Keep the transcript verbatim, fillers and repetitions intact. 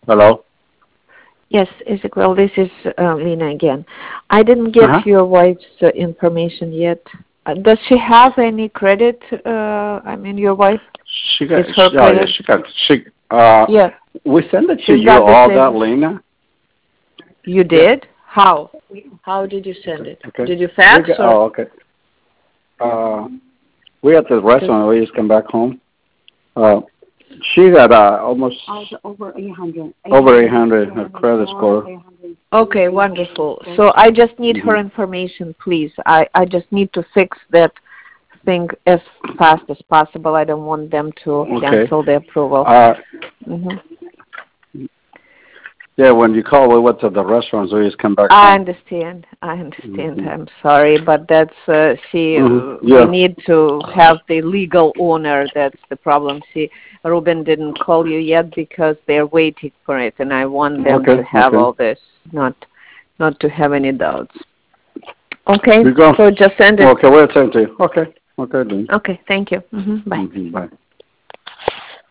Hello? Yes, Ezequiel, this is uh, Lena again. I didn't get Uh-huh. your wife's uh, information yet. Uh, does she have any credit? Uh, I mean, your wife She got, is her she, oh yeah, credit? she got, she, uh, Yeah, we send it to she's you got the all that, same. Lena? You Yeah. did? How? How did you send Okay. it? Okay. Did you We fax got, or? oh, okay. Uh, we at the Because restaurant, we just come back home. Uh, she got, uh, almost over eight hundred. over eight hundred, her credit score. okay, wonderful. So I just need Mm-hmm. her information, please. I I just need to fix that thing as fast as possible. I don't want them to Okay. cancel the approval. Uh, Hmm. yeah, when you call, we went to the restaurant, so we just come back I home. understand. I understand. Mm-hmm. I'm sorry, but that's uh, see, Mm-hmm. uh, we Yeah. need to have the legal owner. That's the problem. See, Ruben didn't call you yet because they're waiting for it, and I want them Okay. to have Okay. all this, not not to have any doubts. Okay, You go. so just send it. Okay, we'll send to you. Okay. Okay, then. Okay, thank you. Hmm. Bye. Mm-hmm. Bye.